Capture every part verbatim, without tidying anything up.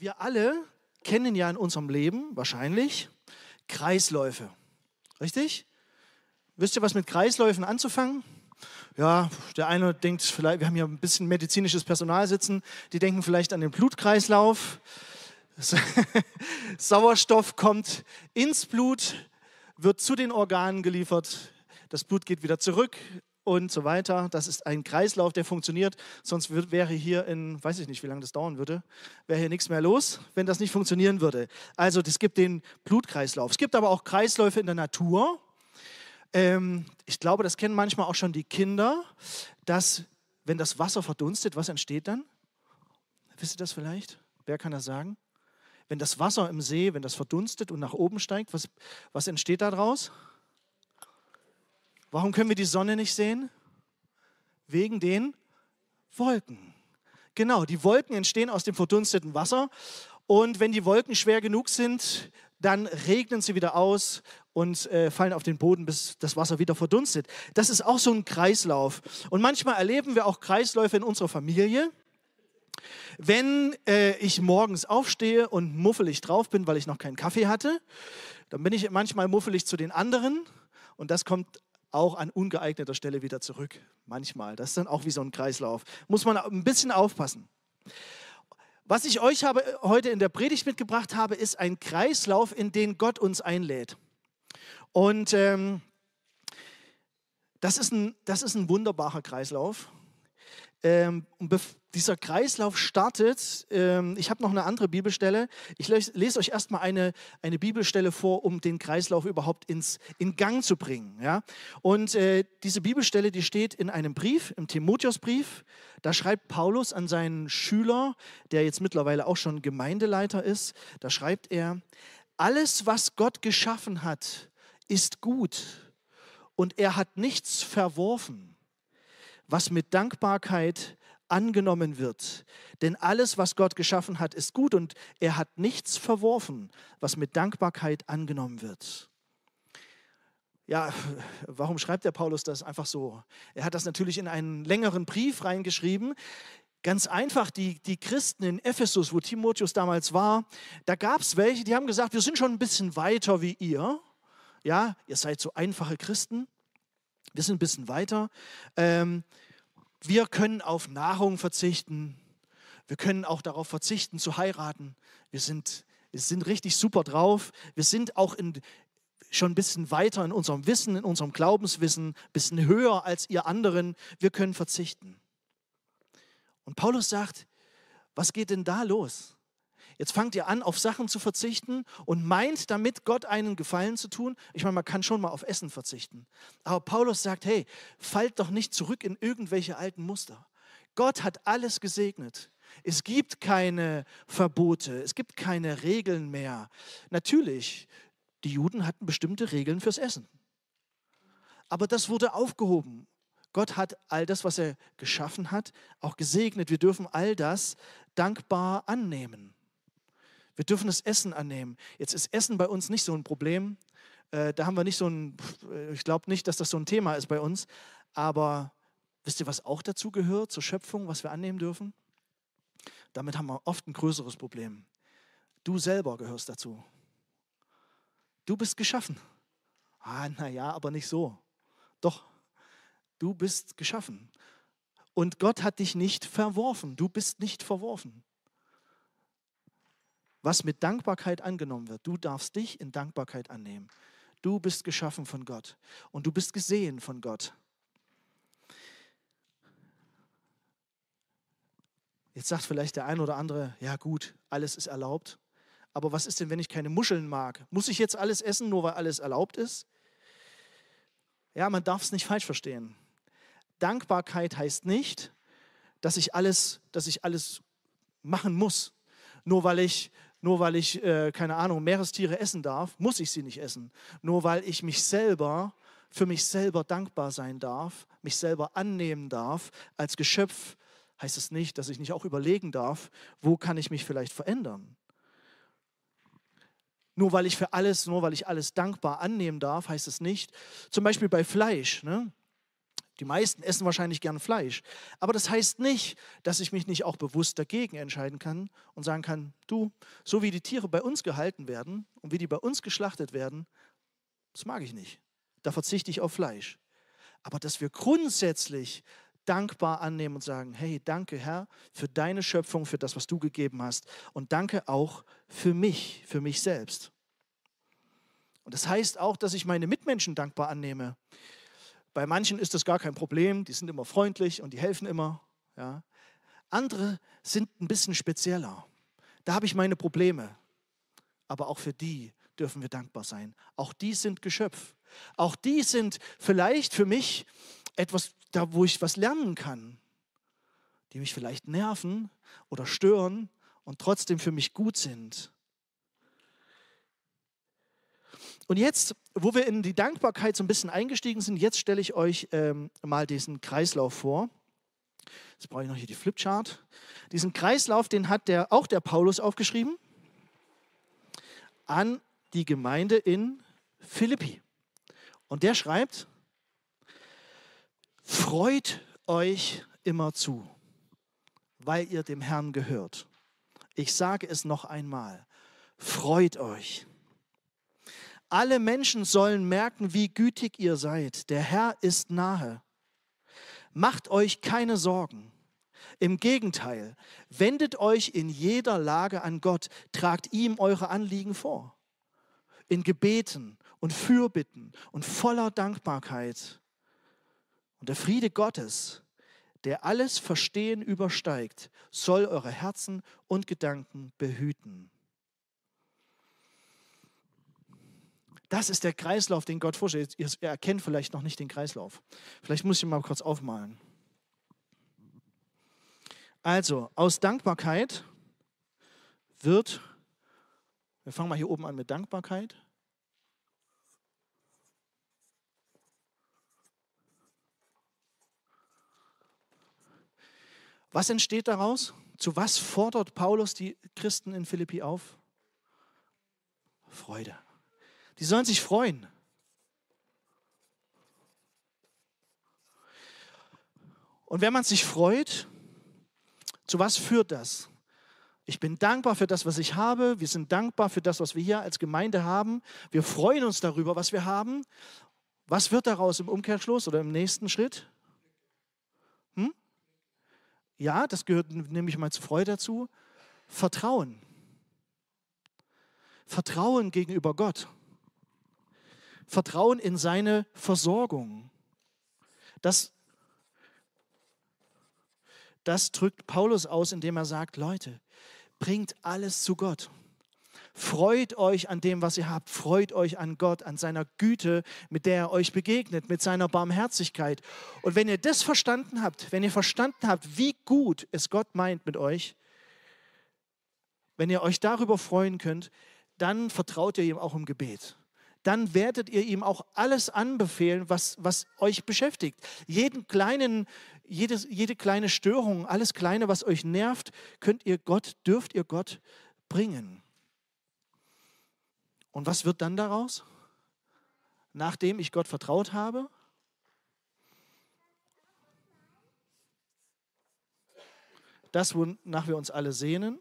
Wir alle kennen ja in unserem Leben wahrscheinlich Kreisläufe. Richtig? Wisst ihr, was mit Kreisläufen anzufangen? Ja, der eine denkt vielleicht, wir haben hier ein bisschen medizinisches Personal sitzen, die denken vielleicht an den Blutkreislauf. Sauerstoff kommt ins Blut, wird zu den Organen geliefert, das Blut geht wieder zurück und so weiter. Das ist ein Kreislauf, der funktioniert, sonst wird, wäre hier in, weiß ich nicht, wie lange das dauern würde, wäre hier nichts mehr los, wenn das nicht funktionieren würde. Also es gibt den Blutkreislauf. Es gibt aber auch Kreisläufe in der Natur. Ähm, ich glaube, das kennen manchmal auch schon die Kinder, dass, wenn das Wasser verdunstet, was entsteht dann? Wisst ihr das vielleicht? Wer kann das sagen? Wenn das Wasser im See, wenn das verdunstet und nach oben steigt, was, was entsteht daraus? Warum können wir die Sonne nicht sehen? Wegen den Wolken. Genau, die Wolken entstehen aus dem verdunsteten Wasser. Und wenn die Wolken schwer genug sind, dann regnen sie wieder aus und äh, fallen auf den Boden, bis das Wasser wieder verdunstet. Das ist auch so ein Kreislauf. Und manchmal erleben wir auch Kreisläufe in unserer Familie. Wenn äh, ich morgens aufstehe und muffelig drauf bin, weil ich noch keinen Kaffee hatte, dann bin ich manchmal muffelig zu den anderen und das kommt auch an ungeeigneter Stelle wieder zurück. Manchmal. Das ist dann auch wie so ein Kreislauf. Muss man ein bisschen aufpassen. Was ich euch habe, heute in der Predigt mitgebracht habe, ist ein Kreislauf, in den Gott uns einlädt. Und ähm, das ist ein, das ist ein wunderbarer Kreislauf. Ähm, dieser Kreislauf startet, ähm, ich habe noch eine andere Bibelstelle, ich lese, lese euch erstmal eine, eine Bibelstelle vor, um den Kreislauf überhaupt ins, in Gang zu bringen. Ja? Und äh, diese Bibelstelle, die steht in einem Brief, im Timotheusbrief, da schreibt Paulus an seinen Schüler, der jetzt mittlerweile auch schon Gemeindeleiter ist, da schreibt er, alles, was Gott geschaffen hat, ist gut und er hat nichts verworfen, was mit Dankbarkeit angenommen wird. Denn alles, was Gott geschaffen hat, ist gut und er hat nichts verworfen, was mit Dankbarkeit angenommen wird. Ja, warum schreibt der Paulus das einfach so? Er hat das natürlich in einen längeren Brief reingeschrieben. Ganz einfach, die, die Christen in Ephesus, wo Timotheus damals war, da gab es welche, die haben gesagt, wir sind schon ein bisschen weiter wie ihr. Ja, ihr seid so einfache Christen. Wir sind ein bisschen weiter. Ähm, wir können auf Nahrung verzichten. Wir können auch darauf verzichten, zu heiraten. Wir sind, wir sind richtig super drauf. Wir sind auch in, schon ein bisschen weiter in unserem Wissen, in unserem Glaubenswissen, ein bisschen höher als ihr anderen. Wir können verzichten. Und Paulus sagt, was geht denn da los? Jetzt fangt ihr an, auf Sachen zu verzichten und meint damit, Gott einen Gefallen zu tun. Ich meine, man kann schon mal auf Essen verzichten. Aber Paulus sagt, hey, fallt doch nicht zurück in irgendwelche alten Muster. Gott hat alles gesegnet. Es gibt keine Verbote, es gibt keine Regeln mehr. Natürlich, die Juden hatten bestimmte Regeln fürs Essen. Aber das wurde aufgehoben. Gott hat all das, was er geschaffen hat, auch gesegnet. Wir dürfen all das dankbar annehmen. Wir dürfen das Essen annehmen. Jetzt ist Essen bei uns nicht so ein Problem. Äh, da haben wir nicht so ein, ich glaube nicht, dass das so ein Thema ist bei uns. Aber wisst ihr, was auch dazu gehört, zur Schöpfung, was wir annehmen dürfen? Damit haben wir oft ein größeres Problem. Du selber gehörst dazu. Du bist geschaffen. Ah, naja, aber nicht so. Doch, du bist geschaffen. Und Gott hat dich nicht verworfen. Du bist nicht verworfen. Was mit Dankbarkeit angenommen wird, du darfst dich in Dankbarkeit annehmen. Du bist geschaffen von Gott und du bist gesehen von Gott. Jetzt sagt vielleicht der ein oder andere, ja gut, alles ist erlaubt. Aber was ist denn, wenn ich keine Muscheln mag? Muss ich jetzt alles essen, nur weil alles erlaubt ist? Ja, man darf es nicht falsch verstehen. Dankbarkeit heißt nicht, dass ich alles, dass ich alles machen muss. Nur weil ich, nur weil ich äh, keine Ahnung, Meerestiere essen darf, muss ich sie nicht essen. Nur weil ich mich selber, für mich selber dankbar sein darf, mich selber annehmen darf als Geschöpf, heißt es nicht, dass ich nicht auch überlegen darf, wo kann ich mich vielleicht verändern. Nur weil ich für alles, nur weil ich alles dankbar annehmen darf, heißt es nicht, zum Beispiel bei Fleisch, ne? Die meisten essen wahrscheinlich gern Fleisch. Aber das heißt nicht, dass ich mich nicht auch bewusst dagegen entscheiden kann und sagen kann, du, so wie die Tiere bei uns gehalten werden und wie die bei uns geschlachtet werden, das mag ich nicht. Da verzichte ich auf Fleisch. Aber dass wir grundsätzlich dankbar annehmen und sagen, hey, danke Herr für deine Schöpfung, für das, was du gegeben hast. Und danke auch für mich, für mich selbst. Und das heißt auch, dass ich meine Mitmenschen dankbar annehme. Bei manchen ist das gar kein Problem, die sind immer freundlich und die helfen immer. Ja. Andere sind ein bisschen spezieller. Da habe ich meine Probleme. Aber auch für die dürfen wir dankbar sein. Auch die sind Geschöpf. Auch die sind vielleicht für mich etwas, da wo ich was lernen kann. Die mich vielleicht nerven oder stören und trotzdem für mich gut sind. Und jetzt, wo wir in die Dankbarkeit so ein bisschen eingestiegen sind, jetzt stelle ich euch ähm, mal diesen Kreislauf vor. Jetzt brauche ich noch hier die Flipchart. Diesen Kreislauf, den hat der, auch der Paulus aufgeschrieben an die Gemeinde in Philippi. Und der schreibt, freut euch immer zu, weil ihr dem Herrn gehört. Ich sage es noch einmal, freut euch. Alle Menschen sollen merken, wie gütig ihr seid. Der Herr ist nahe. Macht euch keine Sorgen. Im Gegenteil, wendet euch in jeder Lage an Gott, tragt ihm eure Anliegen vor. In Gebeten und Fürbitten und voller Dankbarkeit. Und der Friede Gottes, der alles Verstehen übersteigt, soll eure Herzen und Gedanken behüten. Das ist der Kreislauf, den Gott vorstellt. Ihr erkennt vielleicht noch nicht den Kreislauf. Vielleicht muss ich ihn mal kurz aufmalen. Also, aus Dankbarkeit wird, wir fangen mal hier oben an mit Dankbarkeit. Was entsteht daraus? Zu was fordert Paulus die Christen in Philippi auf? Freude. Die sollen sich freuen. Und wenn man sich freut, zu was führt das? Ich bin dankbar für das, was ich habe. Wir sind dankbar für das, was wir hier als Gemeinde haben. Wir freuen uns darüber, was wir haben. Was wird daraus im Umkehrschluss oder im nächsten Schritt? Hm? Ja, das gehört nämlich mal zur Freude dazu. Vertrauen. Vertrauen gegenüber Gott. Vertrauen in seine Versorgung. Das, das drückt Paulus aus, indem er sagt, Leute, bringt alles zu Gott. Freut euch an dem, was ihr habt. Freut euch an Gott, an seiner Güte, mit der er euch begegnet, mit seiner Barmherzigkeit. Und wenn ihr das verstanden habt, wenn ihr verstanden habt, wie gut es Gott meint mit euch, wenn ihr euch darüber freuen könnt, dann vertraut ihr ihm auch im Gebet. Dann werdet ihr ihm auch alles anbefehlen, was, was euch beschäftigt. Jeden kleinen, jedes, jede kleine Störung, alles Kleine, was euch nervt, könnt ihr Gott, dürft ihr Gott bringen. Und was wird dann daraus? Nachdem ich Gott vertraut habe? Das, wonach wir uns alle sehnen?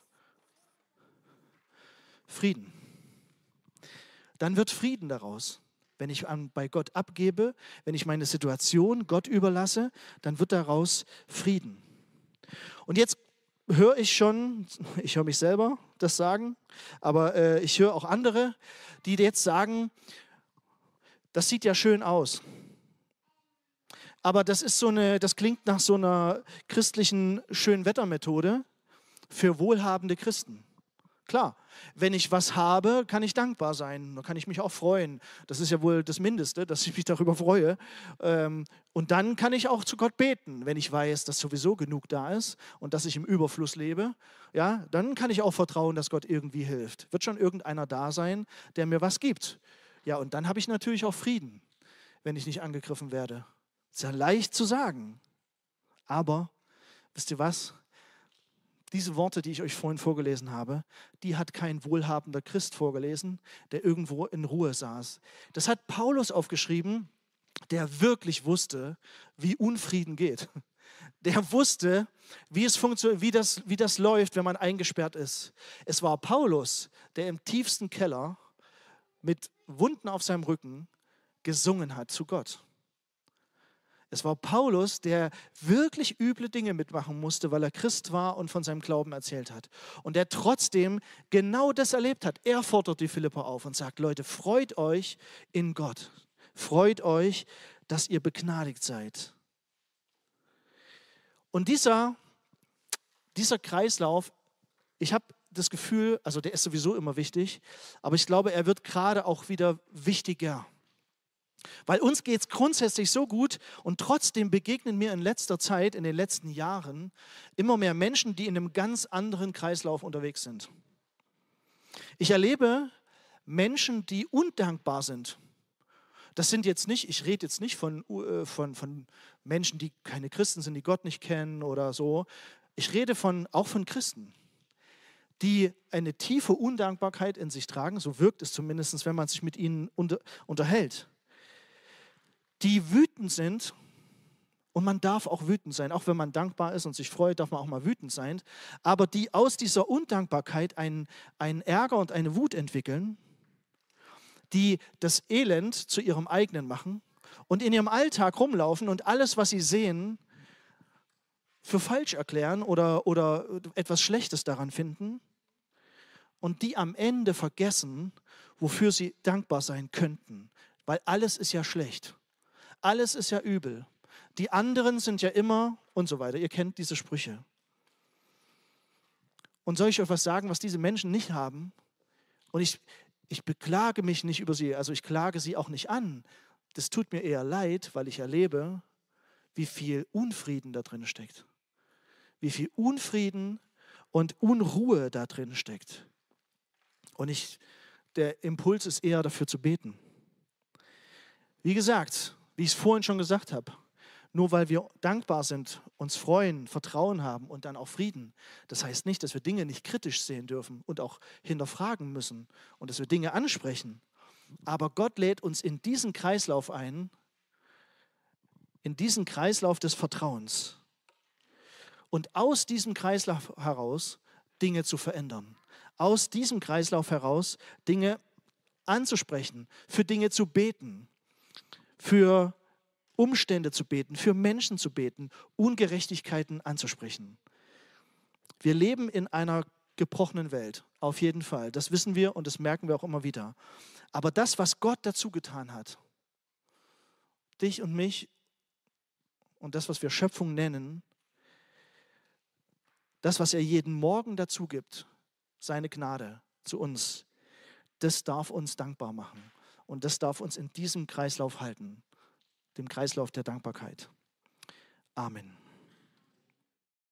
Frieden. Dann wird Frieden daraus. Wenn ich an, bei Gott abgebe, wenn ich meine Situation Gott überlasse, dann wird daraus Frieden. Und jetzt höre ich schon, ich höre mich selber das sagen, aber äh, ich höre auch andere, die jetzt sagen, das sieht ja schön aus. Aber das ist so eine, das klingt nach so einer christlichen Schönwettermethode für wohlhabende Christen. Klar, wenn ich was habe, kann ich dankbar sein, dann kann ich mich auch freuen. Das ist ja wohl das Mindeste, dass ich mich darüber freue. Und dann kann ich auch zu Gott beten, wenn ich weiß, dass sowieso genug da ist und dass ich im Überfluss lebe. Ja, dann kann ich auch vertrauen, dass Gott irgendwie hilft. Wird schon irgendeiner da sein, der mir was gibt. Ja, und dann habe ich natürlich auch Frieden, wenn ich nicht angegriffen werde. Ist ja leicht zu sagen. Aber, wisst ihr was? Diese Worte, die ich euch vorhin vorgelesen habe, die hat kein wohlhabender Christ vorgelesen, der irgendwo in Ruhe saß. Das hat Paulus aufgeschrieben der wirklich wusste, wie Unfrieden geht. Der wusste, wie, es funktio- wie, das, wie das läuft, wenn man eingesperrt ist. Es war Paulus, der im tiefsten Keller mit Wunden auf seinem Rücken gesungen hat zu Gott. Es war Paulus, der wirklich üble Dinge mitmachen musste, weil er Christ war und von seinem Glauben erzählt hat. Und der trotzdem genau das erlebt hat. Er fordert die Philipper auf und sagt, Leute, freut euch in Gott. Freut euch, dass ihr begnadigt seid. Und dieser, dieser Kreislauf, ich habe das Gefühl, also der ist sowieso immer wichtig, aber ich glaube, er wird gerade auch wieder wichtiger. Weil uns geht es grundsätzlich so gut und trotzdem begegnen mir in letzter Zeit, in den letzten Jahren, immer mehr Menschen, die in einem ganz anderen Kreislauf unterwegs sind. Ich erlebe Menschen, die undankbar sind. Das sind jetzt nicht, ich rede jetzt nicht von, äh, von, von Menschen, die keine Christen sind, die Gott nicht kennen oder so. Ich rede von, auch von Christen, die eine tiefe Undankbarkeit in sich tragen, so wirkt es zumindest, wenn man sich mit ihnen unter, unterhält. Die wütend sind, und man darf auch wütend sein, auch wenn man dankbar ist und sich freut, darf man auch mal wütend sein, aber die aus dieser Undankbarkeit einen, einen Ärger und eine Wut entwickeln, die das Elend zu ihrem eigenen machen und in ihrem Alltag rumlaufen und alles, was sie sehen, für falsch erklären oder, oder etwas Schlechtes daran finden und die am Ende vergessen, wofür sie dankbar sein könnten, weil alles ist ja schlecht. Alles ist ja übel. Die anderen sind ja immer und so weiter. Ihr kennt diese Sprüche. Und soll ich euch was sagen, was diese Menschen nicht haben? Und ich, ich beklage mich nicht über sie, also ich klage sie auch nicht an. Das tut mir eher leid, weil ich erlebe, wie viel Unfrieden da drin steckt. Wie viel Unfrieden und Unruhe da drin steckt. Und ich, der Impuls ist eher dafür zu beten. Wie gesagt, wie ich es vorhin schon gesagt habe, nur weil wir dankbar sind, uns freuen, Vertrauen haben und dann auch Frieden, das heißt nicht, dass wir Dinge nicht kritisch sehen dürfen und auch hinterfragen müssen und dass wir Dinge ansprechen. Aber Gott lädt uns in diesen Kreislauf ein, in diesen Kreislauf des Vertrauens und aus diesem Kreislauf heraus Dinge zu verändern. Aus diesem Kreislauf heraus Dinge anzusprechen, für Dinge zu beten, für Umstände zu beten, für Menschen zu beten, Ungerechtigkeiten anzusprechen. Wir leben in einer gebrochenen Welt, auf jeden Fall. Das wissen wir und das merken wir auch immer wieder. Aber das, was Gott dazu getan hat, dich und mich und das, was wir Schöpfung nennen, das, was er jeden Morgen dazu gibt, seine Gnade zu uns, das darf uns dankbar machen. Und das darf uns in diesem Kreislauf halten, dem Kreislauf der Dankbarkeit. Amen.